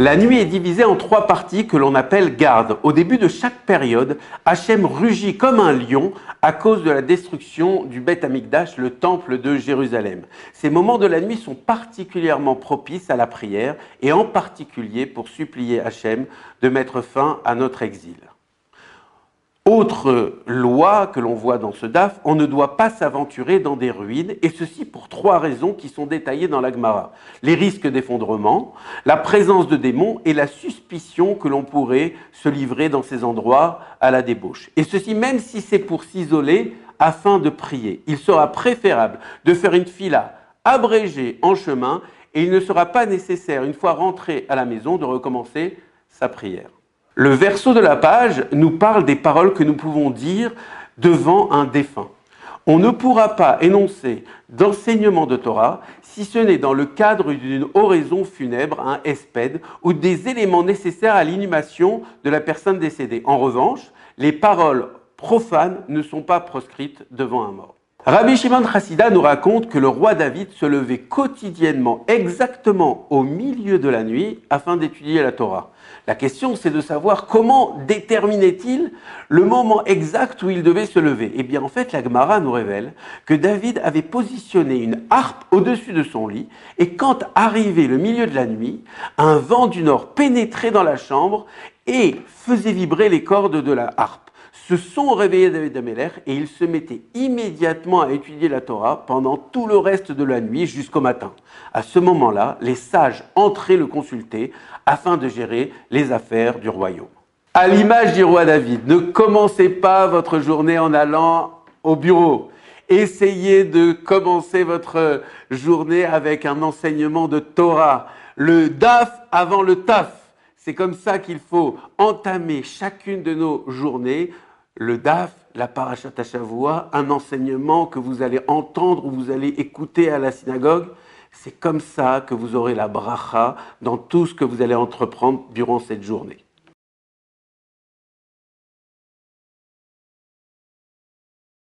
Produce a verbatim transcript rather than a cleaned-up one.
La nuit est divisée en trois parties que l'on appelle gardes. Au début de chaque période, Hachem rugit comme un lion à cause de la destruction du Beth Amikdash, le temple de Jérusalem. Ces moments de la nuit sont particulièrement propices à la prière et en particulier pour supplier Hachem de mettre fin à notre exil. Autre loi que l'on voit dans ce daf, on ne doit pas s'aventurer dans des ruines, et ceci pour trois raisons qui sont détaillées dans la Gemara. Les risques d'effondrement, la présence de démons et la suspicion que l'on pourrait se livrer dans ces endroits à la débauche. Et ceci même si c'est pour s'isoler afin de prier. Il sera préférable de faire une fila abrégée en chemin, et il ne sera pas nécessaire, une fois rentré à la maison, de recommencer sa prière. Le verso de la page nous parle des paroles que nous pouvons dire devant un défunt. On ne pourra pas énoncer d'enseignement de Torah si ce n'est dans le cadre d'une oraison funèbre, un hesped, ou des éléments nécessaires à l'inhumation de la personne décédée. En revanche, les paroles profanes ne sont pas proscrites devant un mort. Rabbi Shimon Chassida nous raconte que le roi David se levait quotidiennement, exactement au milieu de la nuit, afin d'étudier la Torah. La question, c'est de savoir comment déterminait-il le moment exact où il devait se lever. Eh bien, en fait, la Gemara nous révèle que David avait positionné une harpe au-dessus de son lit, et quand arrivait le milieu de la nuit, un vent du nord pénétrait dans la chambre et faisait vibrer les cordes de la harpe. Ce son réveillait David Améler et il se mettait immédiatement à étudier la Torah pendant tout le reste de la nuit jusqu'au matin. À ce moment-là, les sages entraient le consulter afin de gérer les affaires du royaume. À l'image du roi David, ne commencez pas votre journée en allant au bureau. Essayez de commencer votre journée avec un enseignement de Torah. Le daf avant le taf. C'est comme ça qu'il faut entamer chacune de nos journées. Le daf, la parashat Hashavua, un enseignement que vous allez entendre ou vous allez écouter à la synagogue. C'est comme ça que vous aurez la bracha dans tout ce que vous allez entreprendre durant cette journée.